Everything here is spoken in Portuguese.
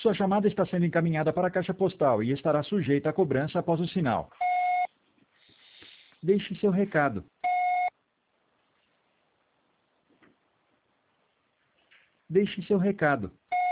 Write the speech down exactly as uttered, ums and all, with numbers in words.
Sua chamada está sendo encaminhada para a caixa postal e estará sujeita a cobrança após o sinal. Deixe seu recado. Deixe seu recado.